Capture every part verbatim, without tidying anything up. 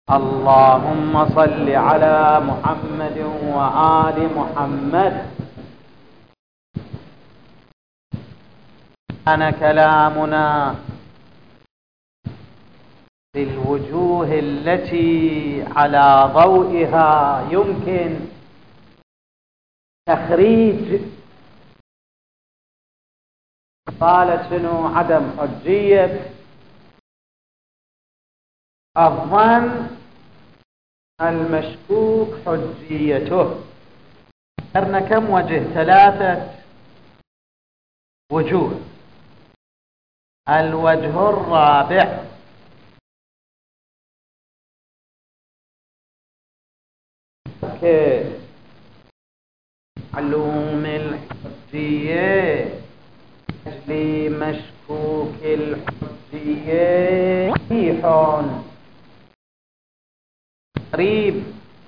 اللهم صل على محمد وآل محمد. كان كلامنا في الوجوه التي على ضوئها يمكن تخريج قالت شنو عدم حجية الظن المشكوك حجيته. ذكرنا كم وجه؟ ثلاثة وجوه. الوجه الرابع معلوم الحجية لمشكوك الحجية صحيح قريب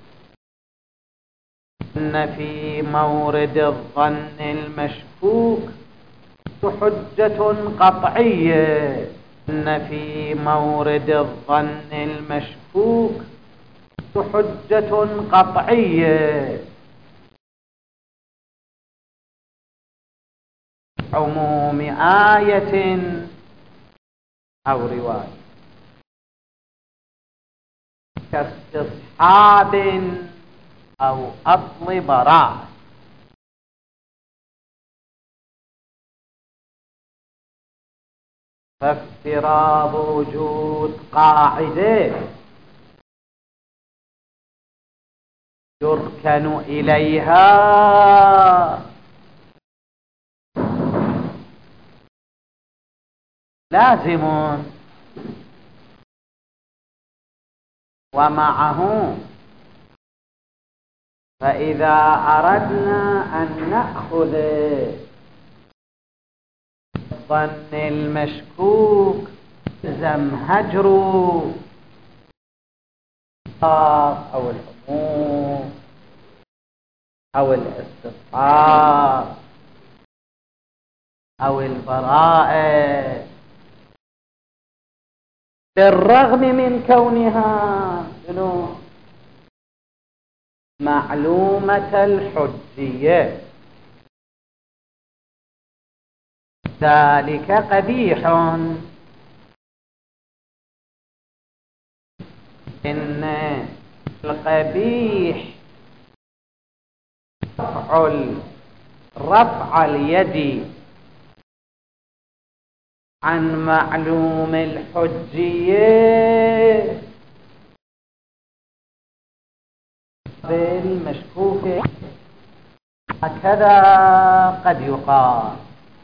أن في مورد الظن المشكوك حجة قطعية أن في مورد الظن المشكوك حجة قطعية عموم آية أو رواية كاستصحاب أو أصل براءة. فافتراض وجود قاعدة يركن إليها لازم، ومعه فإذا أردنا أن نأخذ الظن المشكوك لزم هجر أو العموم أو الاستصحاب أو البراءة، بالرغم من كونها معلومة الحجية. ذلك قبيح، إن القبيح رفع رفع اليد عن معلوم الحجية بالمشكوك. هكذا قد يقال،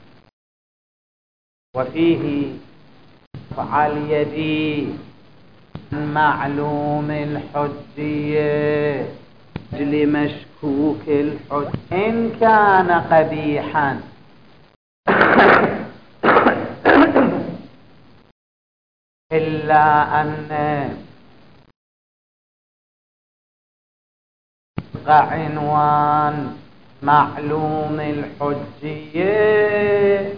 وفيه رفع اليد عن معلوم الحجية لمشكوك الحج إن كان قبيحا إلا أن عنوان معلوم الحجية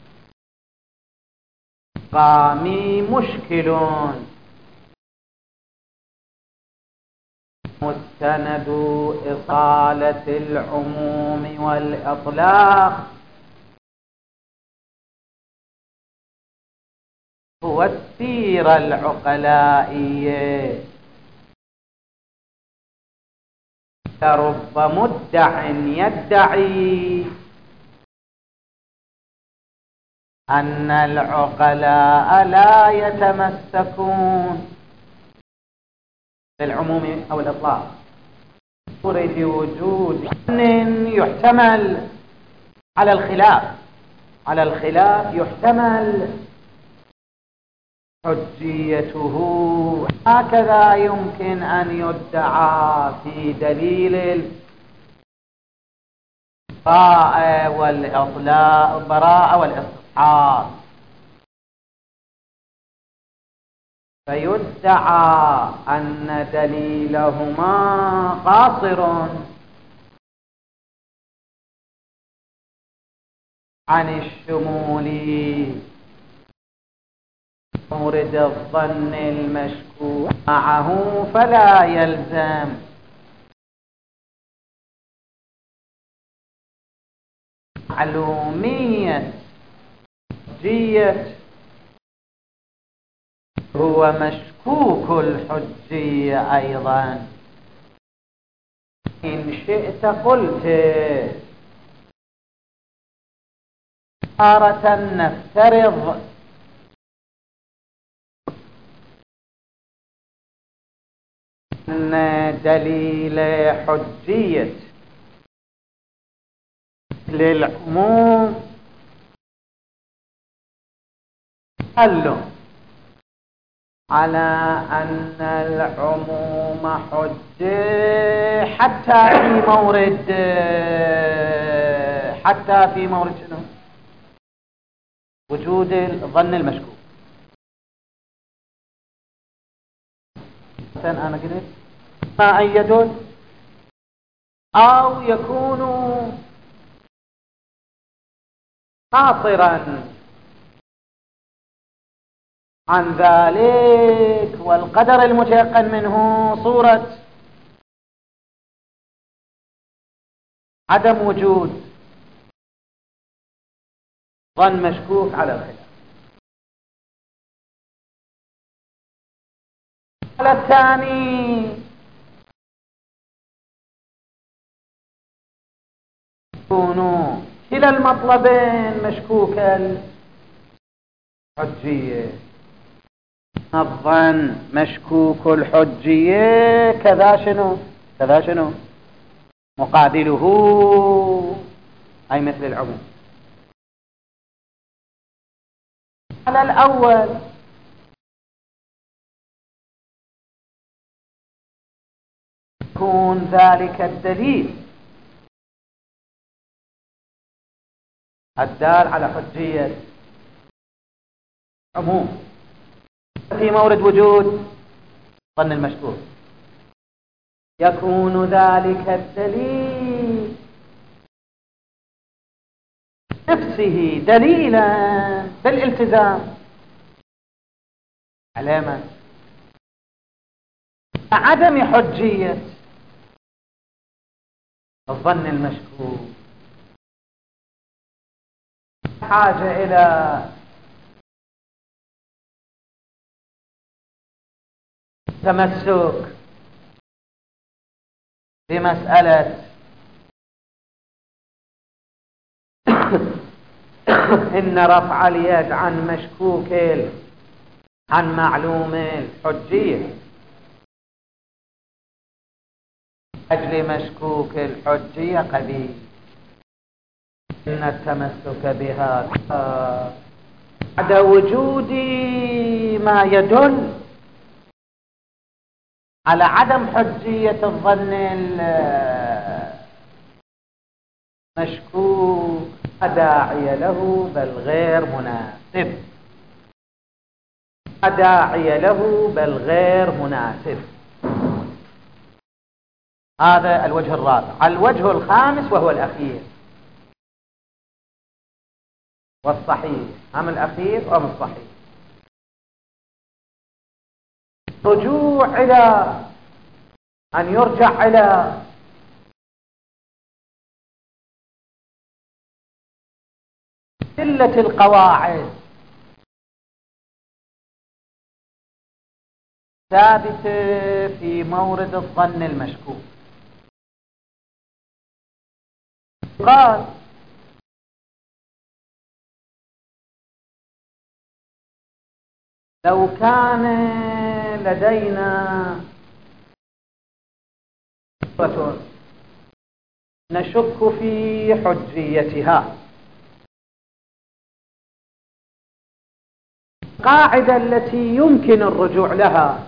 قامي مشكل مستند إصالة العموم والإطلاق هو السيرة العقلائية. رب مدع يدعي أن العقلاء لا يتمسكون بالعموم أو الإطلاق بوجود يحتمل على الخلاف على الخلاف يحتمل حجيته. هكذا يمكن أن يدعى في دليل البراءة والإطلاق البراءة والاستصحاب، فيدعى أن دليلهما قاصر عن الشمول مورد الظن المشكوك معه فلا يلزم معلومية حجية هو مشكوك الحجية أيضا. إن شئت قلت تارة نفترض أن دليل حجية للعموم دل على أن العموم حجة حتى في مورد حتى في مورد شنو؟ وجود الظن المشكوك. أنا قلت ما أن يدل أو يكون قاصرا عن ذلك، والقدر المتيقن منه صورة عدم وجود ظن مشكوك على الخلاف. على الثاني يكونوا كلا المطلبين مشكوك الحجية. الظن مشكوك الحجية كذا شنو كذا شنو مقابله أي مثل العموم. على الأول يكون ذلك الدليل الدال على حجية عموم في مورد وجود ظن المشكوك، يكون ذلك الدليل نفسه دليلا بالالتزام علامة عدم حجية الظن المشكوك، حاجة إلى تمسك بمسألة إن رفع اليد عن مشكوك عن معلوم الحجية أجل مشكوك الحجية قبيل، إن التمسك بها بعد وجود ما يدل على عدم حجية الظن المشكوك لا داعي له بل غير مناسب، لا داعي له بل غير مناسب. هذا الوجه الرابع. الوجه الخامس وهو الأخير والصحيح، أم الأخير أم الصحيح، رجوع إلى أن يرجع إلى قلة القواعد ثابتة في مورد الظن المشكوك. قال لو كان لدينا صورة نشك في حجيتها، القاعدة التي يمكن الرجوع لها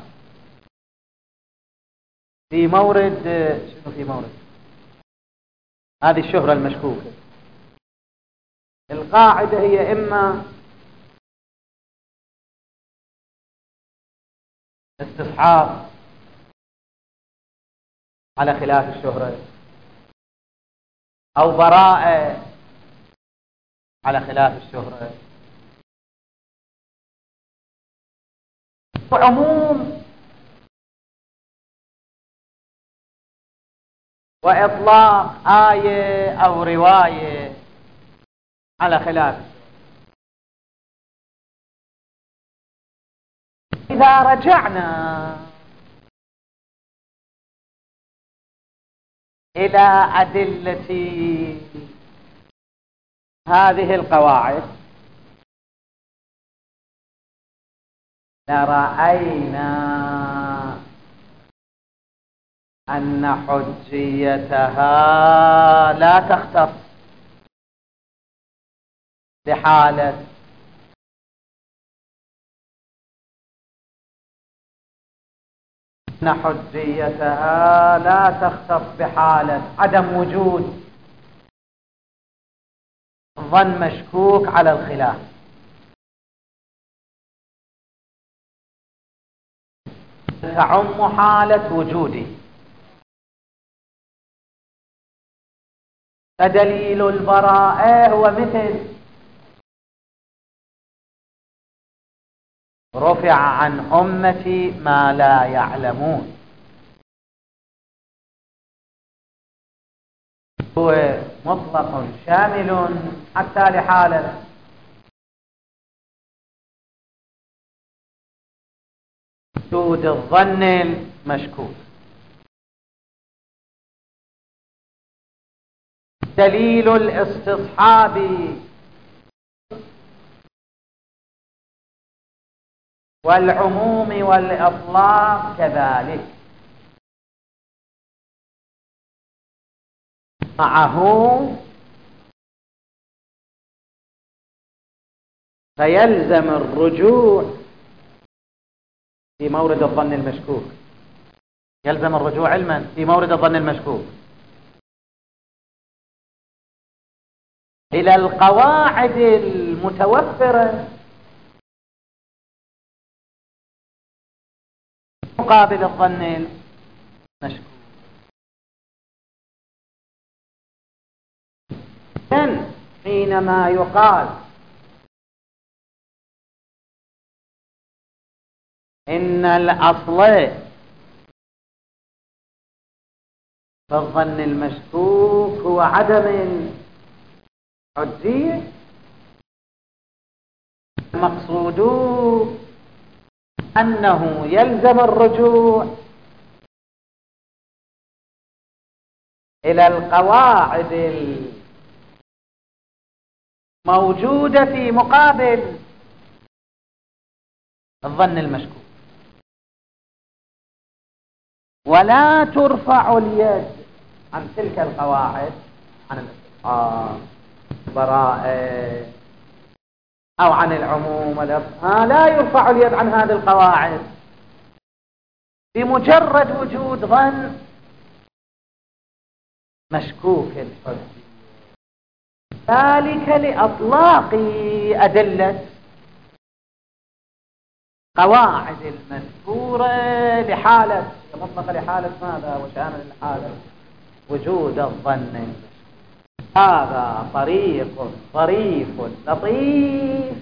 في مورد شنو في مورد هذه الشهرة المشكوكة، القاعدة هي إما استصحاب على خلاف الشهرة أو براءة على خلاف الشهرة عموم وإطلاق آية أو رواية على خلاف. إذا رجعنا إلى أدلة هذه القواعد لرأينا أن حجيتها لا تختص بحالة أن حجيتها لا تختص بحالة عدم وجود ظن مشكوك على الخلاف، تعم حالة وجوده. فدليل البراءة هو مثل رفع عن أمتي ما لا يعلمون، هو مطلق شامل حتى لحالة وجود الظن المشكوك. دليل الاستصحاب والعموم والإطلاق كذلك، معه فيلزم الرجوع في مورد الظن المشكوك، يلزم الرجوع علما في مورد الظن المشكوك إلى القواعد المتوفرة مقابل الظن المشكوك. إذن حينما يقال إن الأصل في الظن المشكوك هو عدم الحجية، المقصود أنه يلزم الرجوع إلى القواعد الموجودة في مقابل الظن المشكوك، ولا ترفع اليد عن تلك القواعد، عن الاستصحاب البراءة أو عن العموم والإطلاق، لا يرفع اليد عن هذه القواعد بمجرد وجود ظن مشكوك الحجية، ذلك لإطلاق أدلة قواعد المذكورة لحالة مطلقة لحالة ماذا وشامل الحالة وجود الظن. هذا طريق ظريف لطيف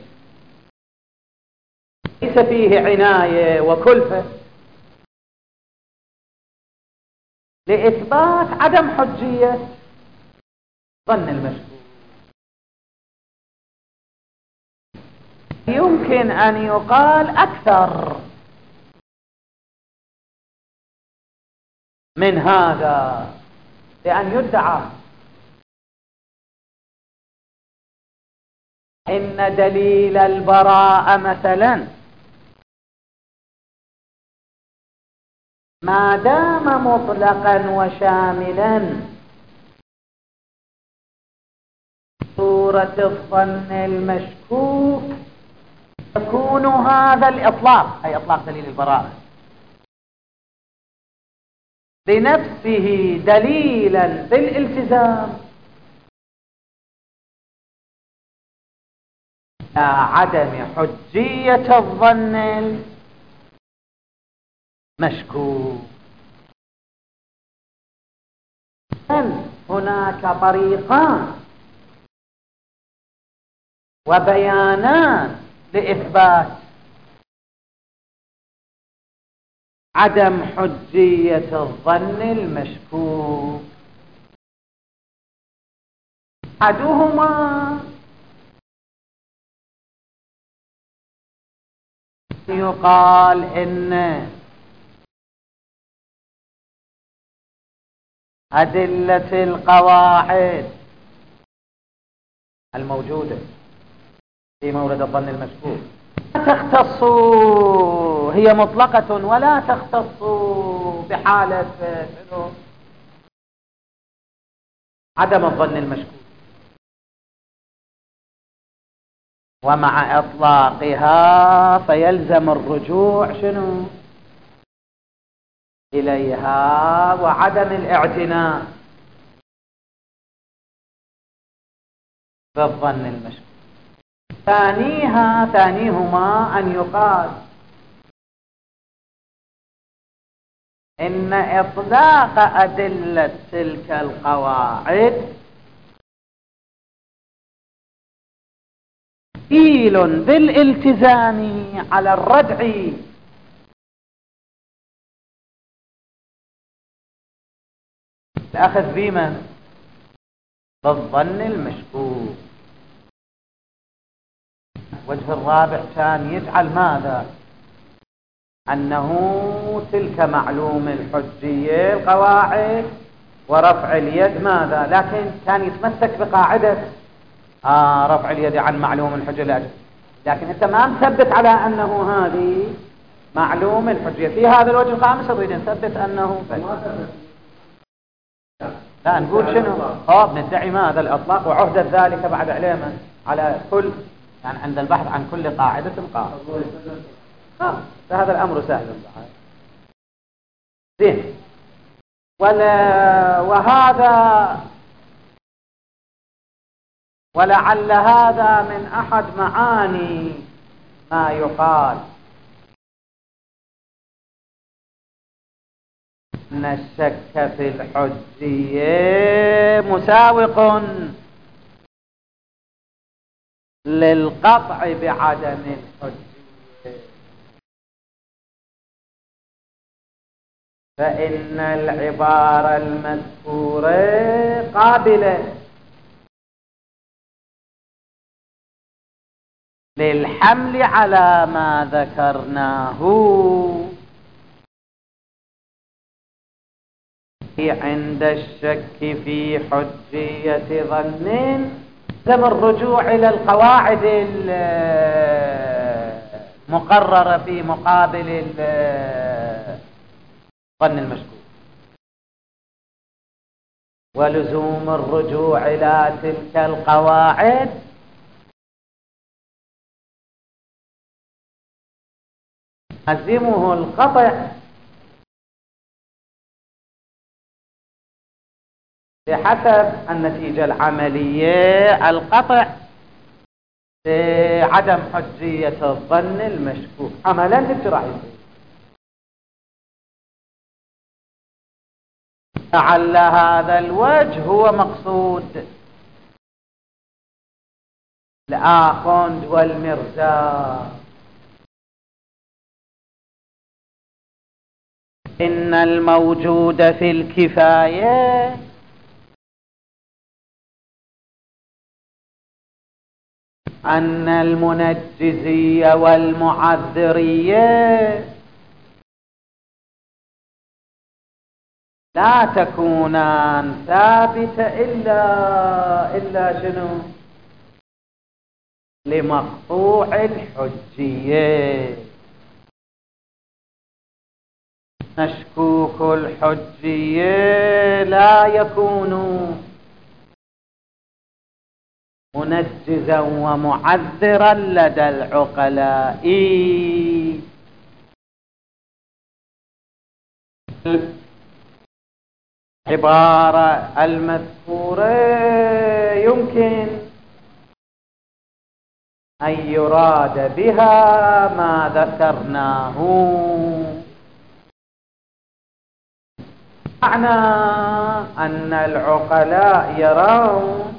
ليس فيه عناية وكلفة لإثبات عدم حجية ظن المشكوك. يمكن أن يقال أكثر من هذا، لأن يدعى إن دليل البراءة مثلا ما دام مطلقا وشاملا صورة الظن المشكوك يكون هذا الإطلاق، أي إطلاق دليل البراءة بنفسه دليلا بالالتزام لا عدم حجية الظن المشكوك. هناك طريقان وبيانان لإثبات عدم حجية الظن المشكوك. أحدهما يقال إن أدلة القواعد الموجودة في مورد الظن المشكوك لا تختص، هي مطلقة ولا تختص بحالة عدم الظن المشكوك، ومع إطلاقها فيلزم الرجوع شنو إليها وعدم الاعتناء بالظن المشكوك. ثانيها ثانيهما أن يقال إن إطلاق أدلة تلك القواعد كفيل بالالتزام على الردع الأخذ بمن بالظن المشكوك. وجه الرابع كان يجعل ماذا أنه تلك معلوم الحجية القواعد ورفع اليد ماذا، لكن كان يتمسك بقاعدة آه رفع اليد عن معلوم الحجية الأجل، لكن أنت ما مثبت على أنه هذه معلوم الحجية. في هذا الوجه الخامس نريد نثبت أنه لا نقول شنو اه ندعي ماذا الإطلاق وعهدة ذلك بعد علينا على كل، يعني عند البحث عن كل قاعدة قاعدة آه فهذا الأمر سهل زين. ولا وهذا ولعل هذا من أحد معاني ما يقال أن الشك في الحجية مساوق للقطع بعدم الحجية، فإن العبارة المذكورة قابلة للحمل على ما ذكرناه عند الشك في حجية ظن، لازم الرجوع إلى القواعد المقررة في مقابل الظن المشكوك، ولزوم الرجوع إلى تلك القواعد يلزمه القطع بحسب النتيجة العملية القطع بعدم حجية الظن المشكوك عملا للجرائم. لعل هذا الوجه هو مقصود الآخوند والمرزا، إن الموجود في الكفاية أن المنجزية والمعذرية لا تكونان ثابتة إلا إلا شنو لمقطوع الحجية. مشكوك الحجية لا يكون منجزا ومعذرا لدى العقلاء، العبارة المذكورة يمكن أن يراد بها ما ذكرناه، معنى أن العقلاء يرون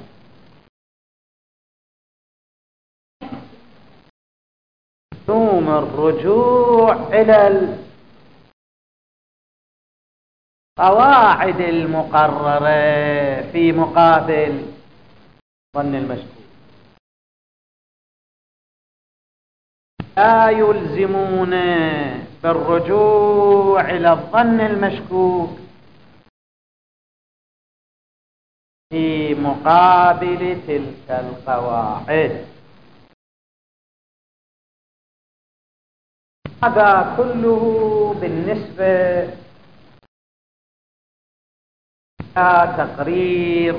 لزوم الرجوع إلى قواعد المقررة في مقابل ظن المشكوك لا يلزمون بالرجوع إلى الظن المشكوك في مقابل تلك القواعد. هذا كله بالنسبة إلى تقرير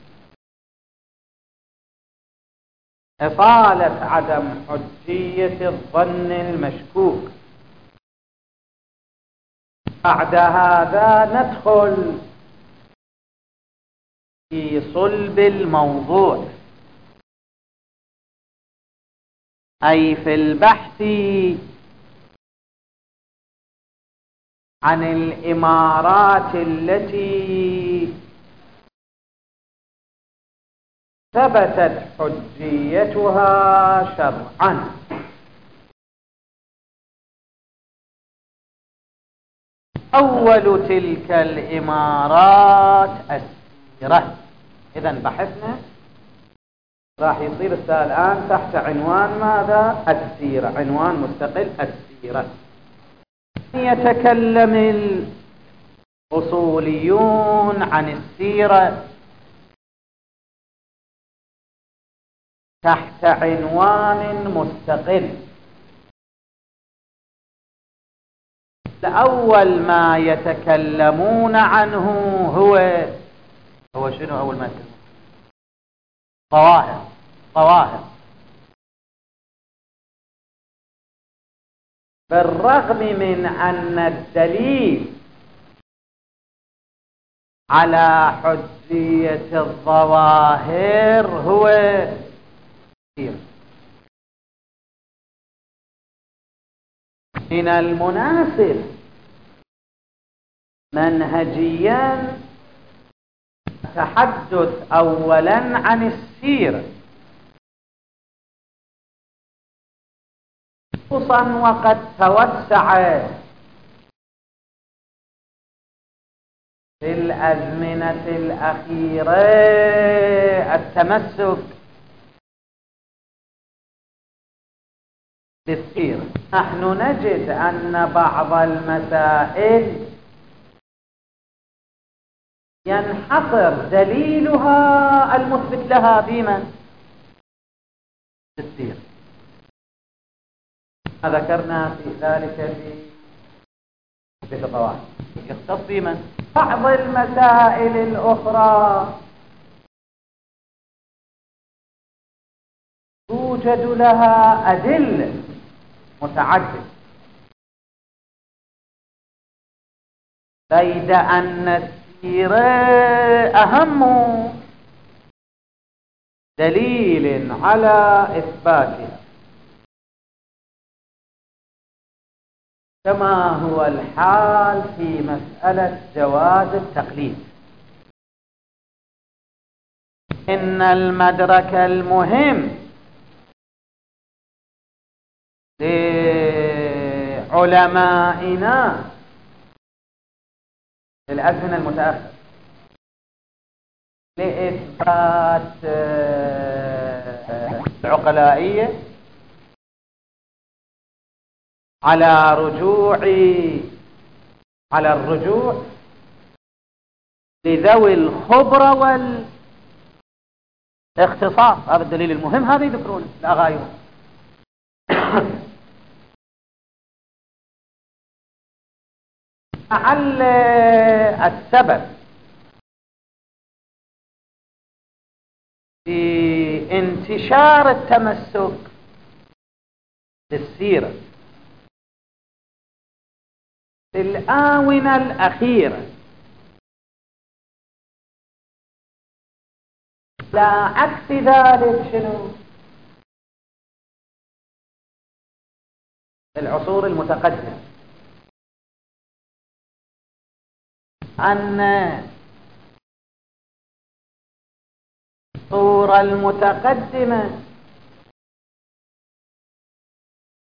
إطالة عدم حجية الظن المشكوك. بعد هذا ندخل في صلب الموضوع، أي في البحث عن الإمارات التي ثبتت حجيتها شرعا. أول تلك الإمارات السيرة. إذن بحثنا راح يصير الآن تحت عنوان ماذا؟ السيرة، عنوان مستقل، السيرة. يتكلم الأصوليون عن السيرة تحت عنوان مستقل. أول ما يتكلمون عنه هو هو شنو؟ أول ما يتكلمون ظواهر ظواهر بالرغم من أن الدليل على حجية الظواهر هو من المناسب منهجيا التحدث أولا عن السيرة، خصوصا وقد توسع في الأزمنة الأخيرة التمسك بالسيرة. نحن نجد أن بعض المسائل ينحصر دليلها المثبت لها بمن؟ بالسيرة. ذكرنا في ذلك في القواعد. يختص بمن؟ بعض المسائل الأخرى توجد لها أدلة متعددة، بيد أن السيرة أهم دليل على إثباتها، كما هو الحال في مسألة جواز التقليد. إن المدرك المهم لعلمائنا في الأزمنة المتأخرة لإثبات العقلائية على رجوع على الرجوع لذوي الخبرة والاختصاص. هذا الدليل المهم، هذا يذكرون لا غاية. لعل السبب في انتشار التمسك بالسيرة في الآونة الأخيرة لا عكس ذلك شنو؟ العصور المتقدمة، أن العصور المتقدمة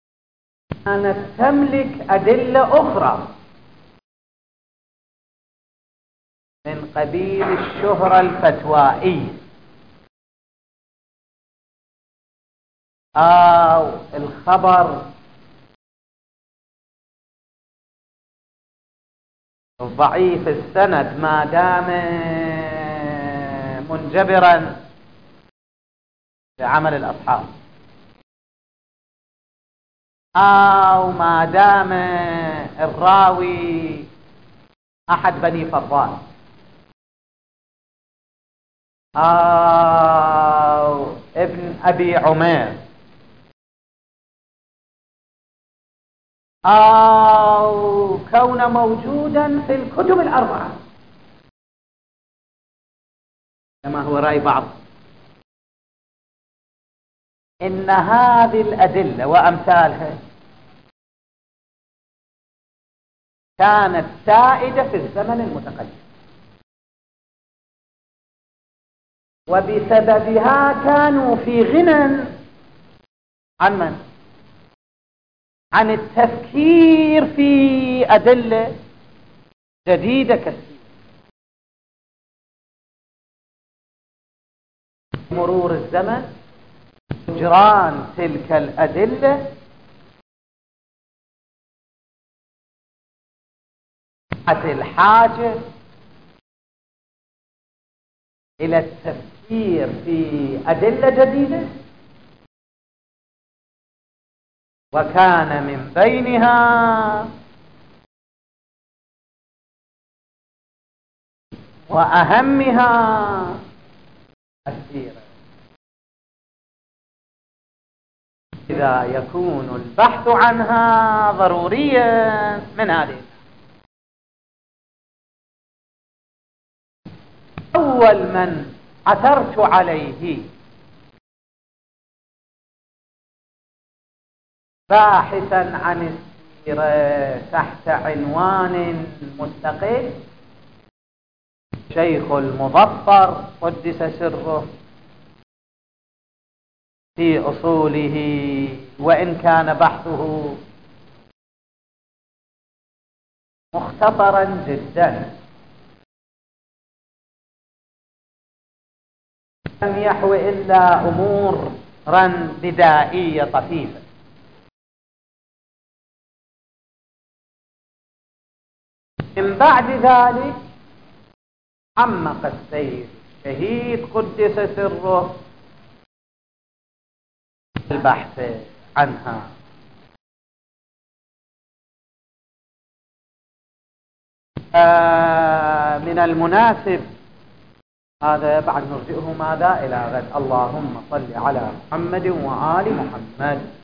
كانت تملك أدلة أخرى من قبيل الشهرة الفتوائية أو الخبر ضعيف السند ما دام منجبرا بعمل الأصحاب، أو ما دام الراوي أحد بني فضال، أو ابن أبي عمير، أو كون موجودا في الكتب الأربعة كما هو رأي بعض. إن هذه الأدلة وأمثالها كانت سائدة في الزمن المتقدم، وبسببها كانوا في غنى عن من؟ عن التفكير في أدلة جديدة كثيرة. مرور الزمن جران تلك الأدلة الحاجة إلى التفكير في أدلة جديدة، وكان من بينها وأهمها السيرة. إذا يكون البحث عنها ضروريا من هذه. أول من عثرت عليه باحثا عن السيرة تحت عنوان مستقل شيخ المظفر قدس سره في أصوله، وإن كان بحثه مختصرا جدا لم يحوي إلا أمورا بدائية طفيفة. من بعد ذلك عمق السيد الشهيد قدس سره البحث عنها. آه من المناسب هذا بعد نرجئه ماذا إلى غد. اللهم صل على محمد وآل محمد.